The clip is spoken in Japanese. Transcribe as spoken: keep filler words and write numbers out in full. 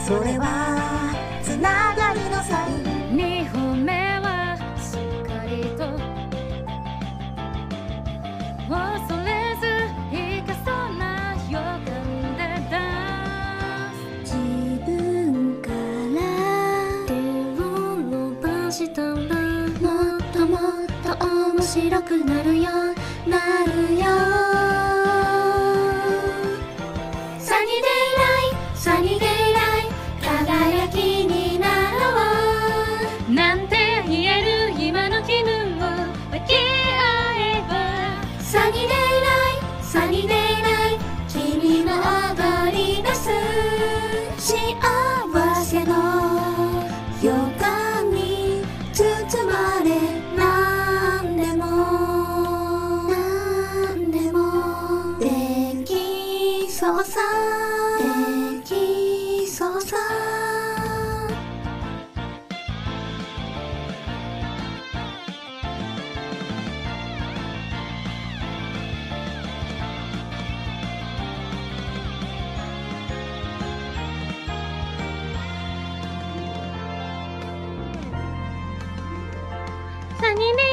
それはつながりのサイン。 にほんめはしっかりと恐れず生かそうな予感でダンス。 自分から手を伸ばしたらもっともっと面白くなるよなるよ。サニーデイライサニーデイライ輝きになろうなんて言える今の気分を分け合えば。 サニーデイライサニーデイライ君も踊り出す幸せの予感に包まれなんでもなんでもできそうさできそうさ。 サニーデ